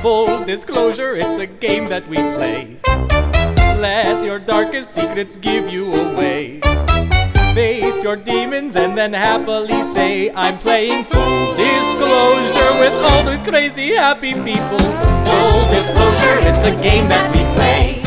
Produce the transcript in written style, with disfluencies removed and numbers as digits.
Full disclosure, it's a game that we play. Let your darkest secrets give you away. Face your demons and then happily say, I'm playing Full Disclosure with all those crazy happy people. Full disclosure, it's a game that we play.